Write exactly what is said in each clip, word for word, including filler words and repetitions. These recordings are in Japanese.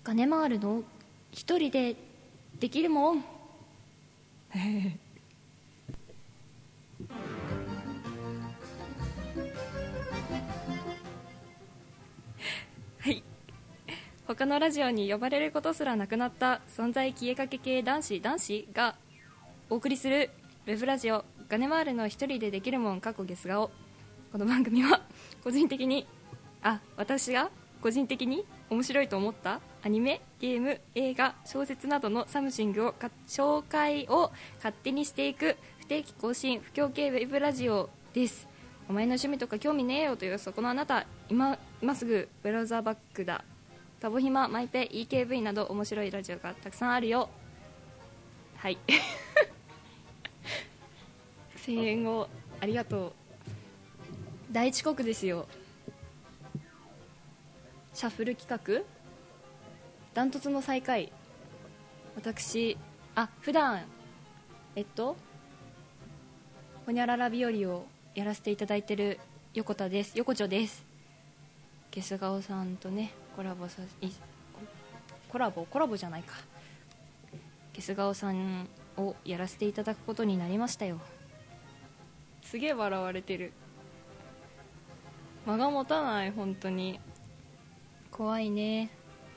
金回るの一人でできるもんはい、他のラジオに呼ばれることすらなくなった存在消えかけ系男子男子がお送りするウェブラジオガネマールの一人でできるもん過去ゲス顔。この番組は個人的にあ私が個人的に面白いと思ったアニメ、ゲーム、映画、小説などのサムシングをか紹介を勝手にしていく不定期更新不況系ウェブラジオです。お前の趣味とか興味ねえよというそこのあなた、 今, 今すぐブラウザバックだ。タボヒマ、マイペ、イーケーブイ など面白いラジオがたくさんあるよ。はい声援をありがとう。大遅刻ですよ。シャッフル企画ダントツの最下位。私あ普段えっとほにゃらら日和をやらせていただいてる横田です。横丁です。ゲス顔さんとねコラボさいコラボコラボじゃないかゲス顔さんをやらせていただくことになりましたよ。すげえ笑われてる。間が持たない。本当に怖いね。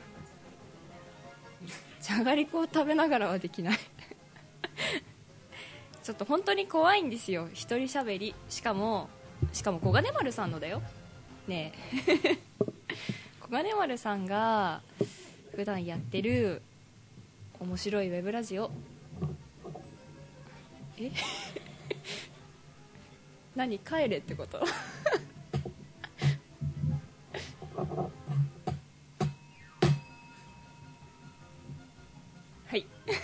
じゃがりこを食べながらはできないちょっと本当に怖いんですよ、一人喋り。しかもしかも小金丸さんのだよねえ小金丸さんが普段やってる面白いウェブラジオえ何帰れってことはい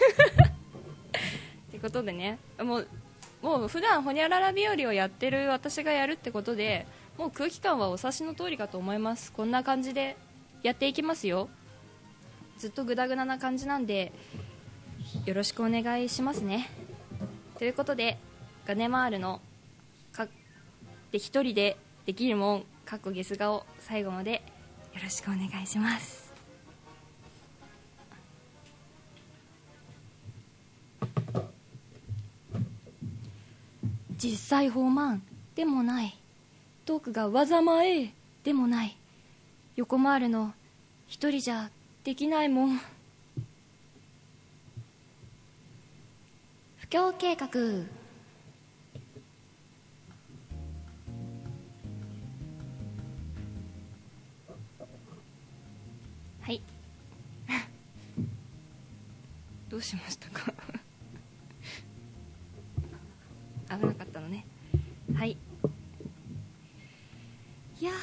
ってことでね、もうもう普段ほにゃらら日和をやってる私がやるってことで、もう空気感はお察しの通りかと思います。こんな感じでやっていきますよ。ずっとグダグダな感じなんでよろしくお願いしますね。ということでガネマールのかで一人でできるもんかっこゲス顔、最後までよろしくお願いします。実際豊満でもない、トークがわざ前でもない、横回るの一人じゃできないもん。不況計画。はいどうしましたか危なかったのね。はい。いや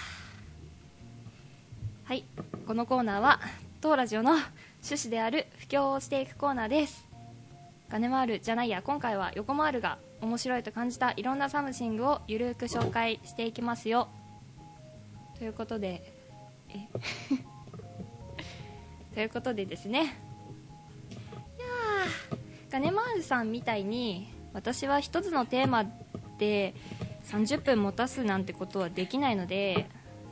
はい、このコーナーは当ラジオの趣旨である布教をしていくコーナーです。金回るじゃないや、今回は横回るが面白いと感じたいろんなサムシングをゆるく紹介していきますよ。ということでえということでですね、いやー金回るさんみたいに私は一つのテーマでさんじゅっぷん持たすなんてことはできないので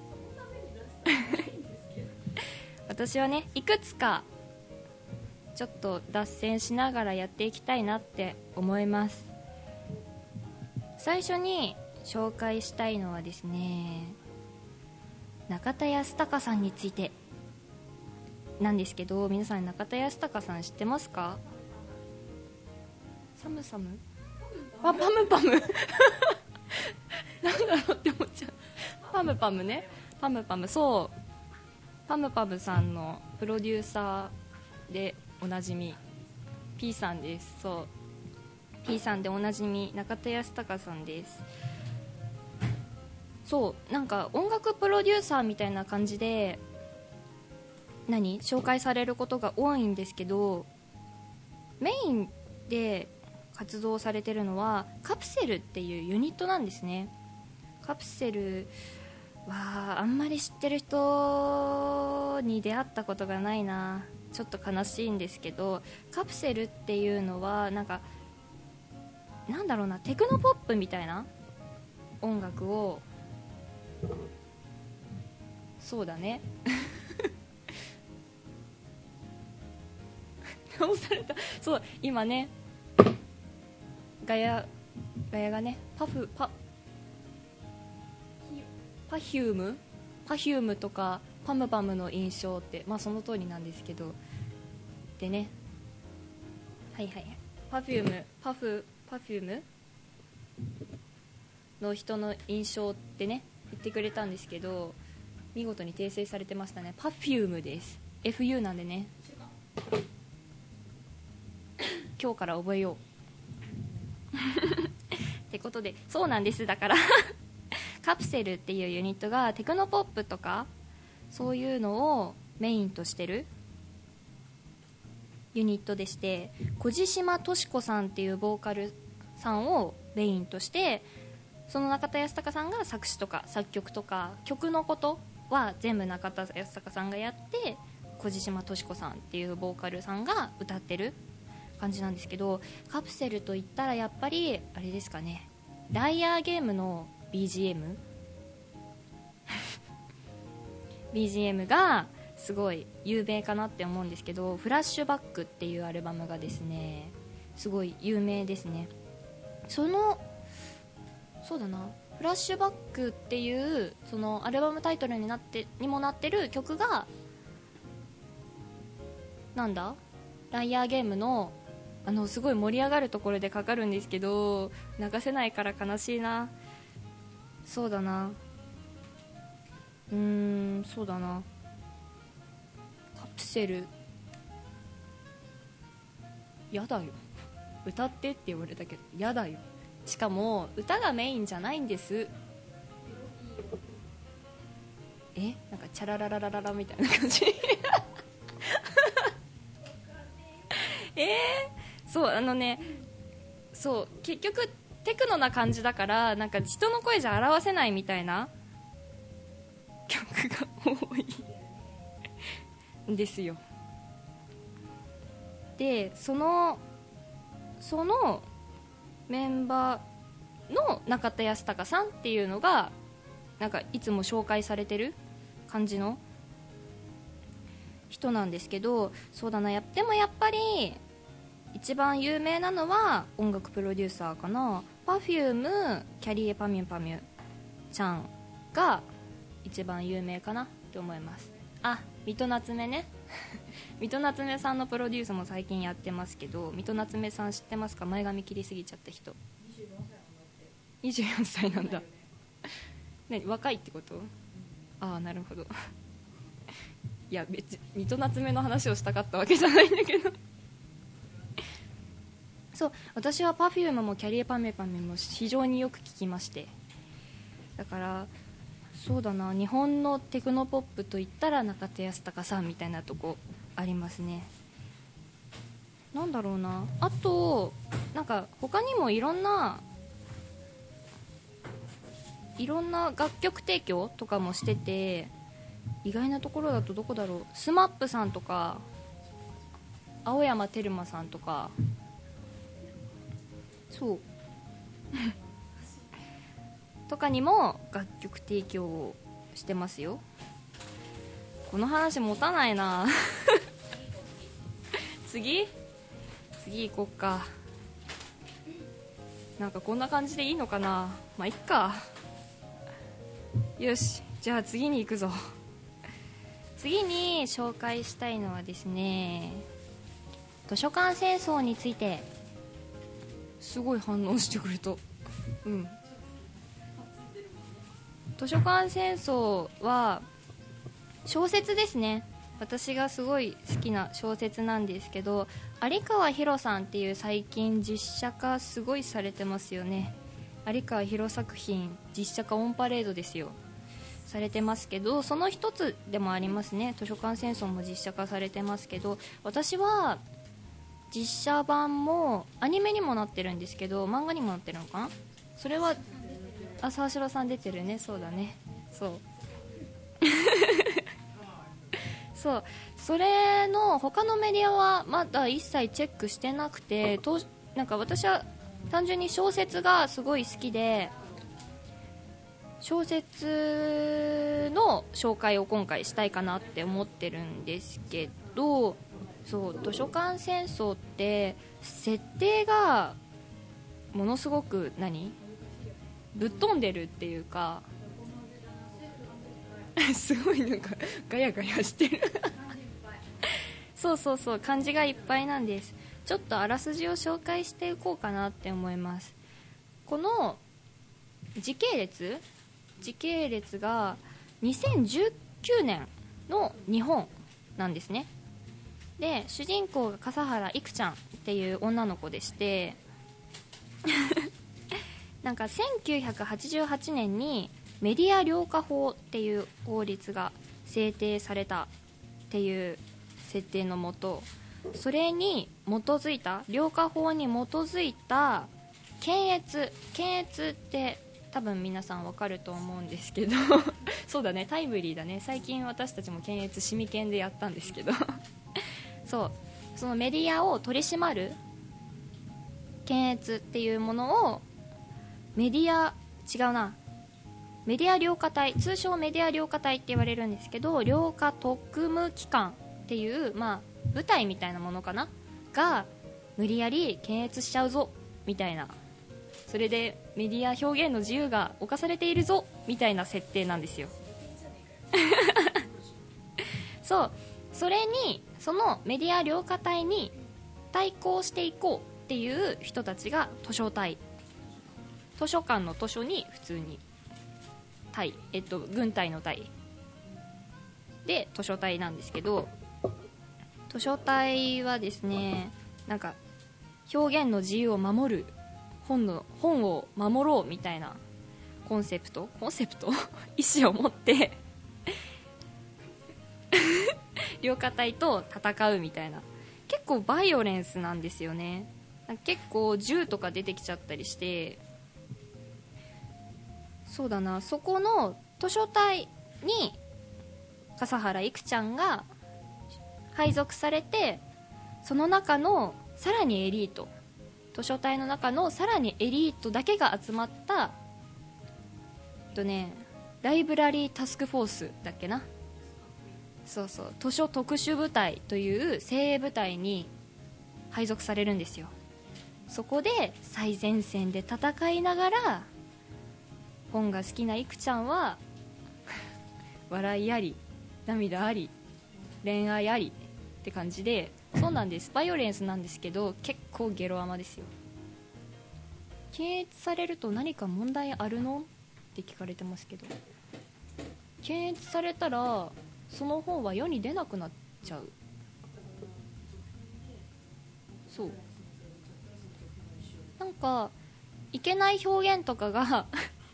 私はね、いくつかちょっと脱線しながらやっていきたいなって思います。最初に紹介したいのはですね、中田泰孝さんについてなんですけど、皆さん中田泰孝さん知ってますか？サムサムあ、パムパムなんだろうって思っちゃう。パムパムね、パムパム、そうパムパムさんのプロデューサーでおなじみ P さんです。そう P さんでおなじみ中田泰孝さんです。そうなんか音楽プロデューサーみたいな感じで何紹介されることが多いんですけど、メインで活動されてるのはカプセルっていうユニットなんですね。カプセルはあんまり知ってる人に出会ったことがないな。ちょっと悲しいんですけど、カプセルっていうのはなんかなんだろうな、テクノポップみたいな音楽を、そうだね直された。そう今ねガヤガヤがねパフパパフュームパフュームとかパムパムの印象ってまあその通りなんですけど、でね、はいはい、パフュームパフパフュームの人の印象ってね言ってくれたんですけど、見事に訂正されてましたね。パフュームです。 エフユー なんでね、今日から覚えようってことで、そうなんです。だからカプセルっていうユニットがテクノポップとかそういうのをメインとしてるユニットでして、小島敏子さんっていうボーカルさんをメインとして、その中田泰孝さんが作詞とか作曲とか曲のことは全部中田泰孝さんがやって、小島敏子さんっていうボーカルさんが歌ってる感じなんですけど、カプセルといったらやっぱりあれですかね、ライアーゲームの ビージーエム ビージーエム がすごい有名かなって思うんですけど、フラッシュバックっていうアルバムがですねすごい有名ですね。そのそうだなフラッシュバックっていうそのアルバムタイトルになってにもなってる曲がなんだライアーゲームのあのすごい盛り上がるところでかかるんですけど、流せないから悲しいな。そうだなうーんそうだなカプセルやだよ、歌ってって言われたけどやだよ。しかも歌がメインじゃないんです。えなんかチャララララララみたいな感じえー、そうあのねそう結局テクノな感じだから、なんか人の声じゃ表せないみたいな曲が多いんですよ。でそのそのメンバーの中田泰孝さんっていうのがなんかいつも紹介されてる感じの人なんですけど、そうだなやでもやっぱり一番有名なのは音楽プロデューサーかな。 Perfume キャリーパミュパミュちゃんが一番有名かなって思います。あ、水戸夏目ね水戸夏目さんのプロデュースも最近やってますけど、水戸夏目さん知ってますか？前髪切りすぎちゃった人。にじゅうよんさいなんだね、若いってこと？ああなるほどいや別に水戸夏目の話をしたかったわけじゃないんだけどそう私は Perfume もキャリーパミュパミュも非常によく聞きまして、だからそうだな日本のテクノポップといったら中田泰孝さんみたいなとこありますね。なんだろうなあとなんか他にもいろんないろんな楽曲提供とかもしてて、意外なところだとどこだろう、スマップさんとか青山テルマさんとかそうとかにも楽曲提供をしてますよ。この話持たないな次次行こっか。なんかこんな感じでいいのかな。まあいっか。よしじゃあ次に行くぞ。次に紹介したいのはですね、図書館戦争について。すごい反応してくれた。うん図書館戦争は小説ですね。私がすごい好きな小説なんですけど、有川博さんっていう最近実写化すごいされてますよね。有川博作品実写化オンパレードですよされてますけど、その一つでもありますね。図書館戦争も実写化されてますけど、私は実写版もアニメにもなってるんですけど漫画にもなってるのかな。それはあ沢城さん出てるね。そうだねそうそうそれの他のメディアはまだ一切チェックしてなくて、となんか私は単純に小説がすごい好きで小説の紹介を今回したいかなって思ってるんですけど、 そう図書館戦争って設定がものすごく何ぶっ飛んでるっていうかすごいなんかガヤガヤしてるそうそうそう漢字がいっぱいなんです。ちょっとあらすじを紹介していこうかなって思います。この時系列時系列がにせんじゅうきゅうねんの日本なんですね。で主人公が笠原いくちゃんっていう女の子でしてなんかせんきゅうひゃくはちじゅうはちねんにメディア良化法っていう法律が制定されたっていう設定のもと、それに基づいた良化法に基づいた検閲検閲って多分皆さんわかると思うんですけどそうだねタイムリーだね。最近私たちも検閲シミ検でやったんですけどそうそのメディアを取り締まる検閲っていうものをメディア違うなメディア良化隊、通称メディア良化隊って言われるんですけど、良化特務機関っていう、まあ、部隊みたいなものかなが無理やり検閲しちゃうぞみたいな、それでメディア表現の自由が侵されているぞみたいな設定なんですよそうそれにそのメディア良化隊に対抗していこうっていう人たちが図書隊、図書館の図書に普通に隊、えっと、軍隊の隊で図書隊なんですけど、図書隊はですねなんか表現の自由を守る本の本を守ろうみたいなコンセプトコンセプト意思を持って良化隊と戦うみたいな、結構バイオレンスなんですよね。結構銃とか出てきちゃったりして、そうだな、そこの図書隊に笠原いくちゃんが配属されて、その中のさらにエリート、図書隊の中のさらにエリートだけが集まったえっとねライブラリータスクフォースだっけな、そうそう図書特殊部隊という精鋭部隊に配属されるんですよ。そこで最前線で戦いながら本が好きないくちゃんは笑いあり涙あり恋愛ありって感じで、そうなんです、バイオレンスなんですけど結構ゲロアマですよ。検閲されると何か問題あるのって聞かれてますけど、検閲されたらその本は世に出なくなっちゃう。そうなんかいけない表現とかが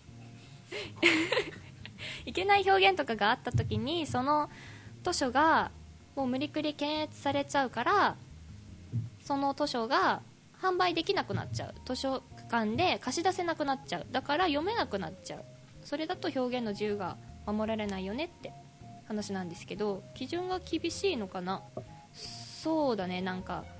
いけない表現とかがあった時にその図書がもう無理くり検閲されちゃうから、その図書が販売できなくなっちゃう、図書館で貸し出せなくなっちゃう、だから読めなくなっちゃう、それだと表現の自由が守られないよねって話なんですけど、基準が厳しいのかな。そうだね、なんか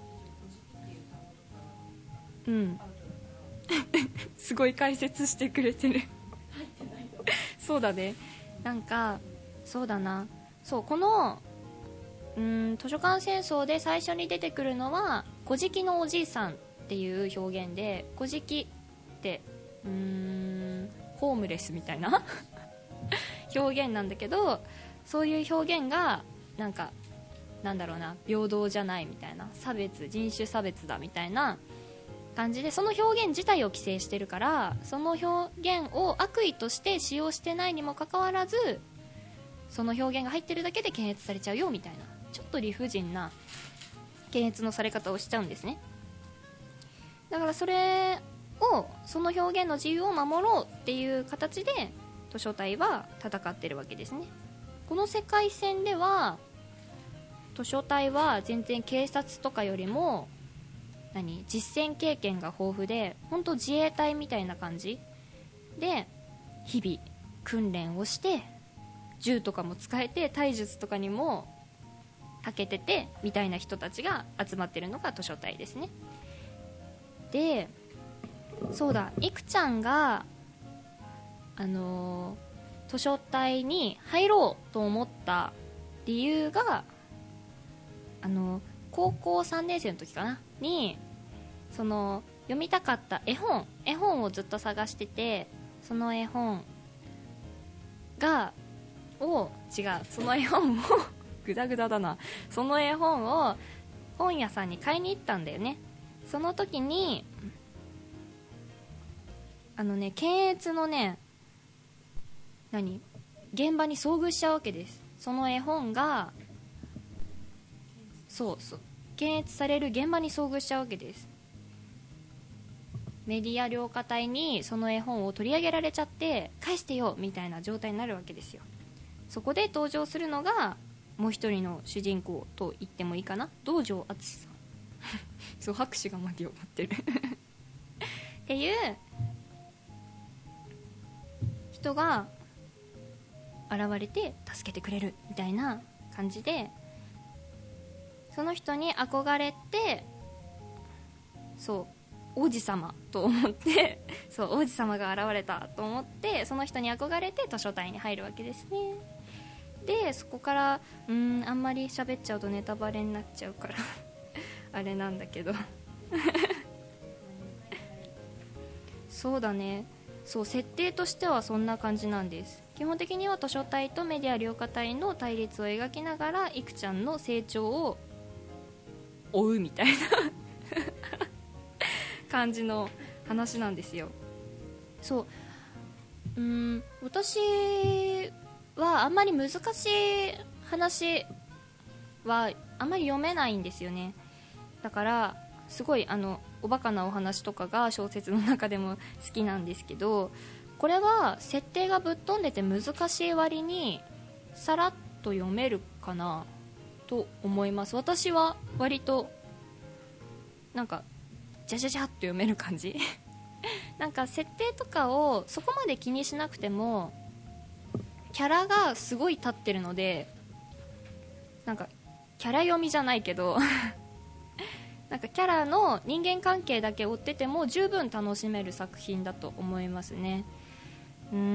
うんすごい解説してくれてるそうだね、なんかそうだな、そうこのうーん図書館戦争で最初に出てくるのは小じのおじいさんっていう表現で、小じってうーんホームレスみたいな表現なんだけど、そういう表現がなんかなんだろうな、平等じゃないみたいな、差別人種差別だみたいな感じで、その表現自体を規制してるから、その表現を悪意として使用してないにもかかわらずその表現が入ってるだけで検閲されちゃうよみたいな、ちょっと理不尽な検閲のされ方をしちゃうんですね。だからそれをその表現の自由を守ろうっていう形で図書隊は戦ってるわけですね。この世界線では図書隊は全然警察とかよりも何実践経験が豊富で、本当自衛隊みたいな感じで日々訓練をして銃とかも使えて体術とかにも長けててみたいな人たちが集まってるのが図書隊ですね。でそうだ、いくちゃんがあのー、図書隊に入ろうと思った理由があの高校さんねん生の時かなにその読みたかった絵本絵本をずっと探してて、その絵本がを違うその絵本をグダグダだなその絵本を本屋さんに買いに行ったんだよね。その時にあのね検閲のね何現場に遭遇しちゃうわけです。その絵本がそうそう検閲される現場に遭遇しちゃうわけです。メディア両課隊にその絵本を取り上げられちゃって返してよみたいな状態になるわけですよ。そこで登場するのがもう一人の主人公と言ってもいいかな、道場淳さんそう拍手が巻き起こってるっていう人が現れて助けてくれるみたいな感じで、その人に憧れてそう王子様と思ってそう王子様が現れたと思ってその人に憧れて図書館に入るわけですね。でそこからうーんあんまり喋っちゃうとネタバレになっちゃうからあれなんだけどそうだね、そう設定としてはそんな感じなんです。基本的には図書隊とメディア両課隊の対立を描きながらいくちゃんの成長を追うみたいな感じの話なんですよ。そううーん私はあんまり難しい話はあんまり読めないんですよね。だからすごいあのおバカなお話とかが小説の中でも好きなんですけど、これは設定がぶっ飛んでて難しい割にさらっと読めるかなと思います。私は割となんかジャジャジャっと読める感じなんか設定とかをそこまで気にしなくてもキャラがすごい立ってるので、なんかキャラ読みじゃないけどなんかキャラの人間関係だけ追ってても十分楽しめる作品だと思いますね。うー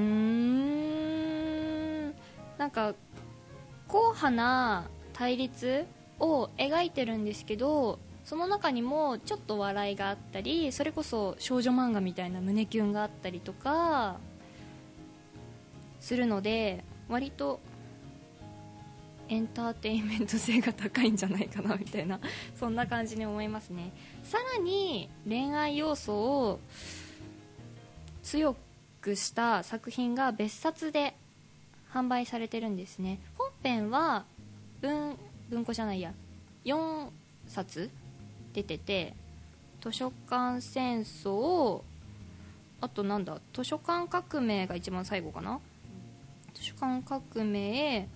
んなんか硬派な対立を描いてるんですけど、その中にもちょっと笑いがあったり、それこそ少女漫画みたいな胸キュンがあったりとかするので、割とエンターテインメント性が高いんじゃないかなみたいなそんな感じに思いますね。さらに恋愛要素を強くした作品が別冊で販売されてるんですね。本編は文文庫じゃないやよんさつ出てて、図書館戦争、あとなんだ図書館革命が一番最後かな、図書館革命、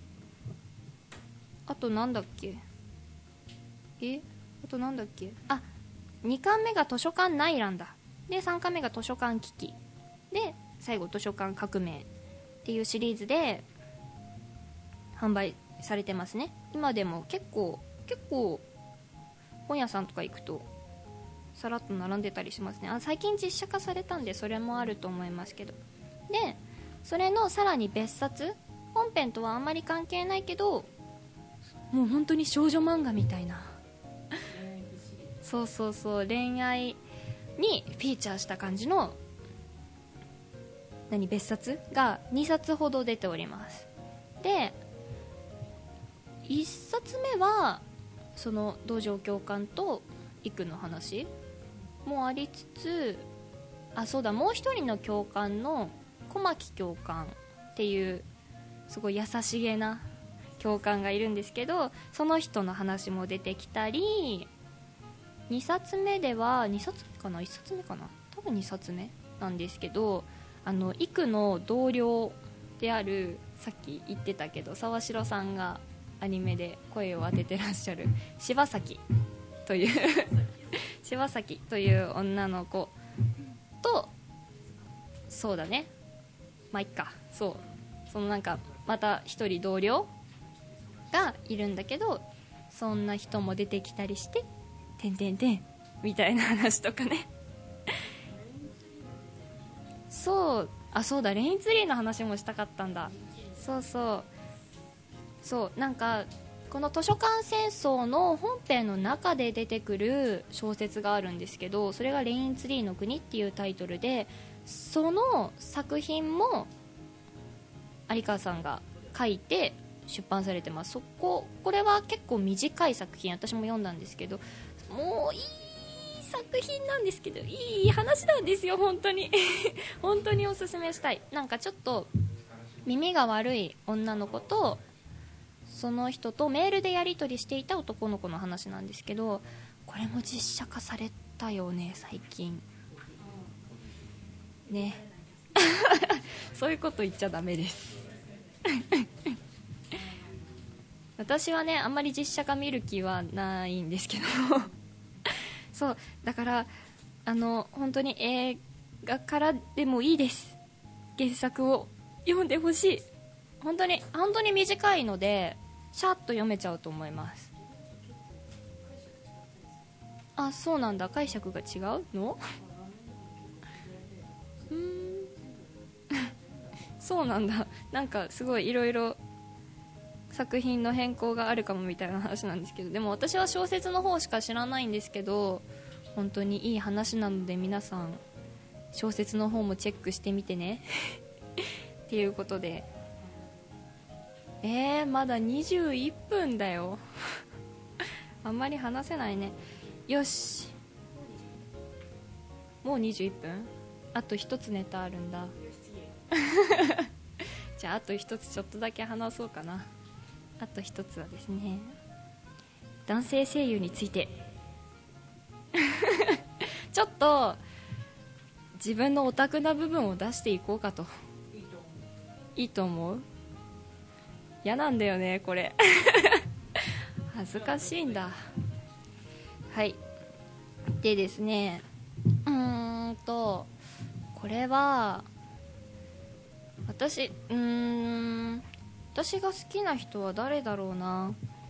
あとなんだっけえあとなんだっけあにかんめが図書館内乱だ、でさんかんめが図書館危機で最後図書館革命っていうシリーズで販売されてますね。今でも結構結構本屋さんとか行くとさらっと並んでたりしますね。あ最近実写化されたんでそれもあると思いますけど、でそれのさらに別冊、本編とはあんまり関係ないけどもう本当に少女漫画みたいなそうそうそう恋愛にフィーチャーした感じの何別冊がにさつほど出ております。でいっさつめはその道場教官と育の話もありつつ、あそうだもう一人の教官の小牧教官っていうすごい優しげな教官がいるんですけど、その人の話も出てきたり、にさつめではにさつめかないっさつめかな多分にさつめなんですけど、あの育の同僚であるさっき言ってたけど沢城さんがアニメで声を当ててらっしゃる柴咲という柴咲という女の子と、そうだねまあいっか、そうそのなんかまた一人同僚がいるんだけど、そんな人も出てきたりしててんてんてんみたいな話とかねそうあそうだレインツリーの話もしたかったんだ。そうそうそうなんかこの図書館戦争の本編の中で出てくる小説があるんですけど、それがレインツリーの国っていうタイトルで、その作品も有川さんが書いて出版されてます。そここれは結構短い作品、私も読んだんですけど、もういい作品なんですけど、いい話なんですよ本当に本当におすすめしたい。なんかちょっと耳が悪い女の子とその人とメールでやり取りしていた男の子の話なんですけど、これも実写化されたよね最近ねそういうこと言っちゃダメです私はねあんまり実写化見る気はないんですけどそうだからあの本当に映画からでもいいです。原作を読んでほしい。本当に本当に短いのでシャッと読めちゃうと思います。あ、そうなんだ、解釈が違うのうーんそうなんだ。なんかすごいいろいろ作品の変更があるかもみたいな話なんですけど、でも私は小説の方しか知らないんですけど、本当にいい話なので皆さん小説の方もチェックしてみてねっていうことで、えー、まだにじゅういっぷんだよあんまり話せないね。よし、もうにじゅういっぷん、あと一つネタあるんだじゃああと一つちょっとだけ話そうかな。あと一つはですね、男性声優についてちょっと自分のオタクな部分を出していこうかと。いいと思う？嫌なんだよねこれ恥ずかしいんだ。はいでですね、うーんとこれは私うーん私が好きな人は誰だろうな。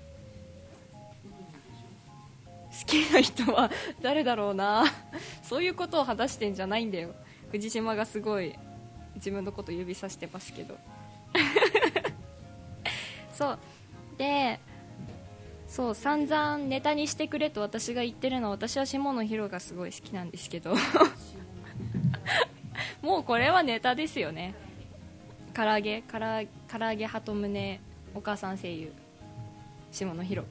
好きな人は誰だろうなそういうことを話してんじゃないんだよ。藤島がすごい自分のこと指さしてますけどそうで、そう散々ネタにしてくれと私が言ってるのは、私は下野紘がすごい好きなんですけどもうこれはネタですよね。唐揚げから唐揚げ鳩宗お母さん声優下野紘。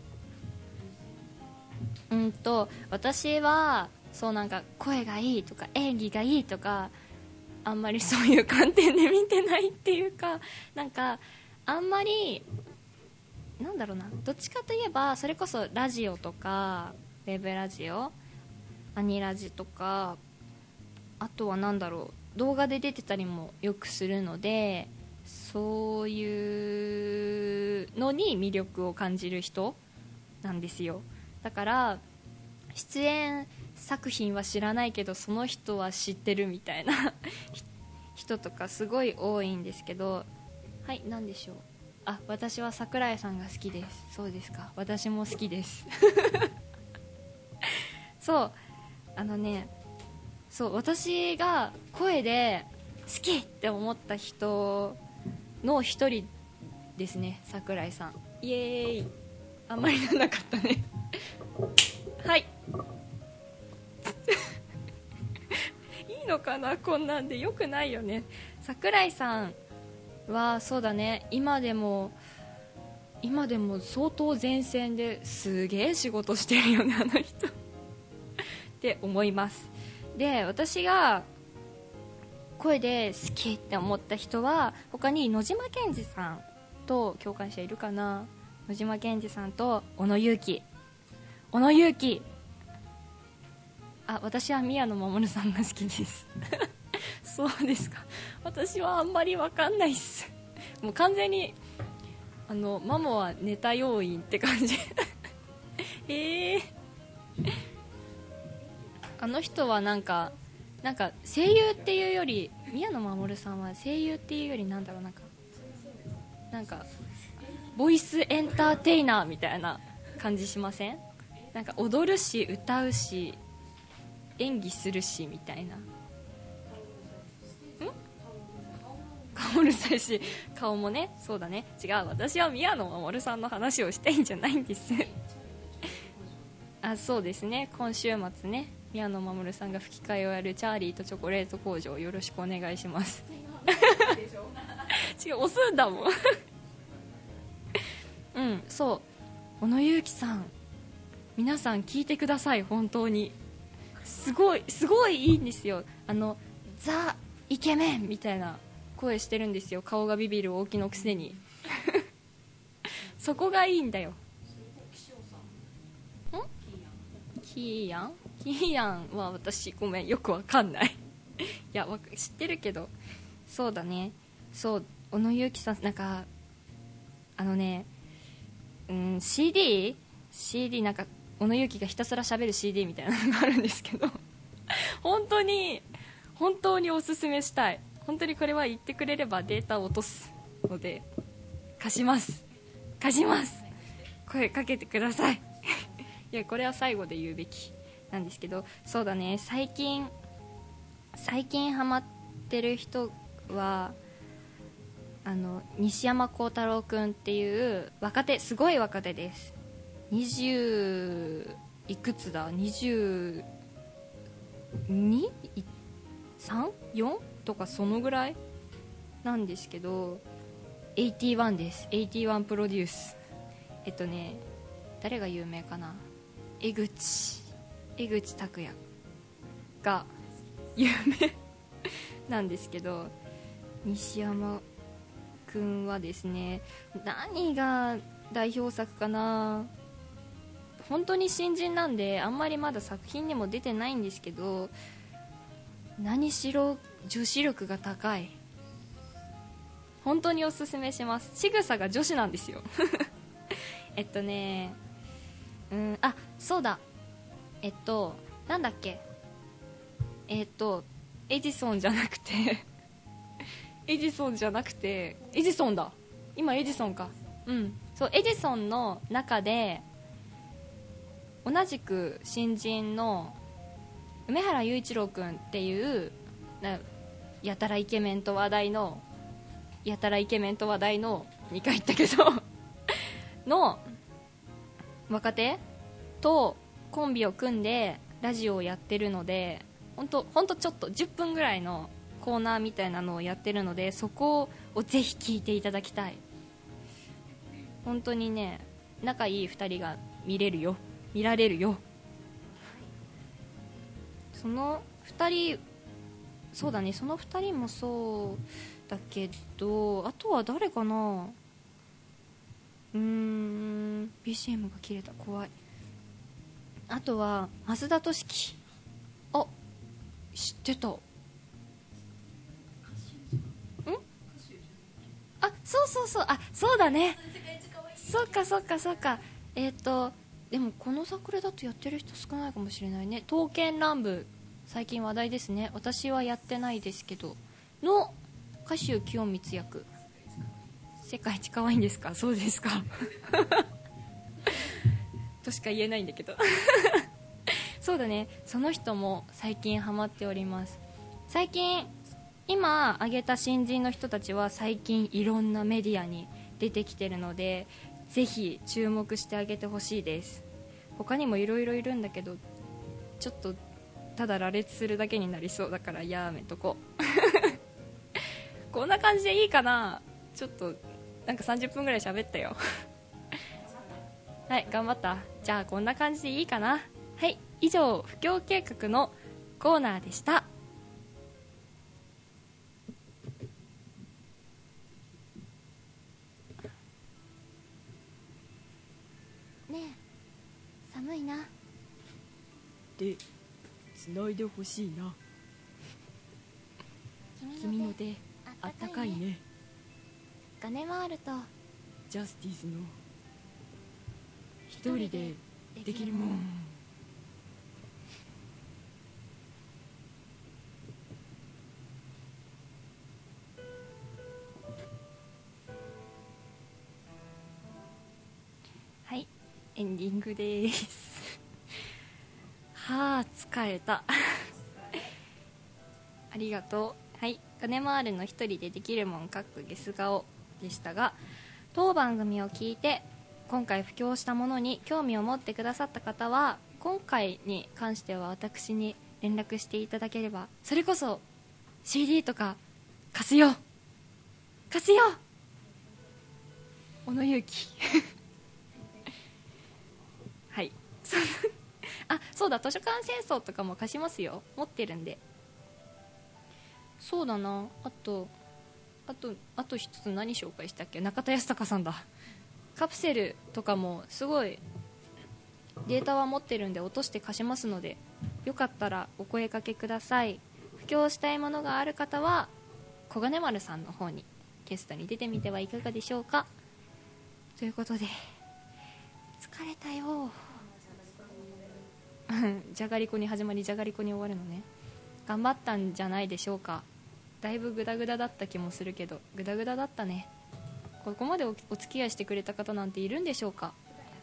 うんと私はそうなんか声がいいとか演技がいいとかあんまりそういう観点で見てないっていうか、なんかあんまりなんだろうな、どっちかといえばそれこそラジオとかウェブラジオアニラジとか、あとはなんだろう動画で出てたりもよくするので、そういうのに魅力を感じる人なんですよ。だから出演作品は知らないけどその人は知ってるみたいな人とかすごい多いんですけど、はい何でしょう。あ、私は桜井さんが好きです。そうですか、私も好きですそうあのね、そう私が声で好きって思った人の一人ですね、桜井さん。イエーイ。あんまりなんなかったねはいいいのかな、こんなんでよくないよね。桜井さんはそうだね、今でも今でも相当前線ですげえ仕事してるよねあの人って思います。で私が声で好きって思った人は他に野島健二さんと共感者いるかな。野島健二さんと小野勇気小野勇気あ、私は宮野真守さんが好きですそうですか。私はあんまり分かんないっすもう完全にあのマモはネタ要員って感じえーあの人はなんかなんか声優っていうより、宮野真守さんは声優っていうよりなんだろう、なんかなんかボイスエンターテイナーみたいな感じしません？なんか踊るし歌うし演技するしみたいな。ん顔うるさいし顔もね。そうだね、違う、私は宮野真守さんの話をしたいんじゃないんですあ、そうですね、今週末ね、宮野真守さんが吹き替えをやるチャーリーとチョコレート工場、よろしくお願いします違う、押すんだもんうん、そう小野友樹さん、皆さん聞いてください。本当にすごいすごいいいんですよ。あのザ・イケメンみたいな声してるんですよ。顔がビビる大きのくせにそこがいいんだよ。んキーヤンキーヤンは私ごめんよくわかんないいやわ知ってるけど。そうだね、そう小野友樹さん、なんかあのね、うん、シーディー? シーディー なんか小野友樹がひたすら喋る シーディー みたいなのがあるんですけど本当に本当におすすめしたい。本当にこれは言ってくれればデータを落とすので貸します貸します、声かけてくださいいやこれは最後で言うべきなんですけど、そうだね、最近最近ハマってる人はあの西山幸太郎君っていう若手、すごい若手です。にじゅういくつだ、にじゅうに さん?よん? とかそのぐらいなんですけど、エイティワンです。エイティワンプロデュース。えっとね誰が有名かな、江口江口拓也が有名なんですけど、西山くんはですね、何が代表作かな、本当に新人なんであんまりまだ作品にも出てないんですけど、何しろ女子力が高い。本当におすすめします。仕草が女子なんですよえっとねうんあそうだえっとなんだっけえっとエジソンじゃなくてエジソンじゃなくてエジソンだ、今エジソンか、うんそう、エジソンの中で同じく新人の梅原雄一郎君っていうなやたらイケメンと話題のやたらイケメンと話題のにかい言ったけどの若手とコンビを組んでラジオをやってるので、本当本当ちょっとじゅっぷんぐらいのコーナーみたいなのをやってるので、そこをぜひ聞いていただきたい。本当にね、仲いいふたりが見れるよ、見られるよ。そのふたり、そうだね、そのふたりもそうだけど、あとは誰かな、うーん ビージーエム が切れた、怖い。あとは増田俊樹、あ、知ってた。んあ、そうそうそう、あ、そうだね、そっかそっかそっか。えっ、ー、とでもこの桜だとやってる人少ないかもしれないね。刀剣乱舞、最近話題ですね。私はやってないですけど、の歌手清光役。世界一可愛いんですか？そうですかとしか言えないんだけどそうだね、その人も最近ハマっております。最近今挙げた新人の人たちは最近いろんなメディアに出てきてるので、ぜひ注目してあげてほしいです。他にもいろいろいるんだけど、ちょっとただ羅列するだけになりそうだからやめとこうこんな感じでいいかな。ちょっとなんかさんじゅっぷんぐらい喋ったよはい頑張った。じゃあこんな感じでいいかな。はい、以上布教計画のコーナーでした。ねえ寒いなで繋いでほしいな。君の手あったかいね。ガネマールとジャスティスの一人でできるもん。はい、エンディングですはあ疲れたありがとう。はい、 金回るの一人でできるもんかっこゲス顔でしたが、当番組を聞いて今回布教したものに興味を持ってくださった方は、今回に関しては私に連絡していただければ、それこそ シーディー とか貸すよ貸すよ小野勇気はいあ、そうだ、図書館戦争とかも貸しますよ、持ってるんで。そうだな、あとあとあと一つ何紹介したっけ、中田康隆さんだ。カプセルとかもすごいデータは持ってるんで落として貸しますので、よかったらお声かけください。布教したいものがある方は小金丸さんの方にゲストに出てみてはいかがでしょうか。ということで疲れたよじゃがりこに始まりじゃがりこに終わるのね。頑張ったんじゃないでしょうか。だいぶグダグダだった気もするけど、グダグダだったね。ここまで お, お付き合いしてくれた方なんているんでしょうか。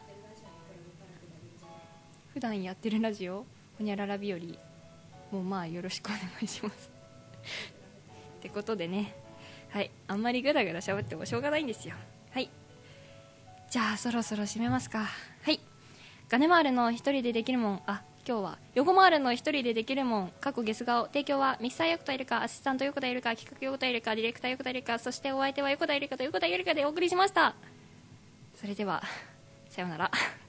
普段やってるラジオほにゃらら日和もうまあよろしくお願いしますってことでね、はい、あんまりグダグダ喋ってもしょうがないんですよ。はい、じゃあそろそろ締めますか。はい、ガネマールの一人でできるもん、あ、今日は横回るの一人でできるもん過去ゲス顔、提供はミキサー横田いるか、アシスタント横田いるか、企画横田いるか、ディレクター横田いるか、そしてお相手は横田いるかと横田いるかでお送りしました。それではさようなら。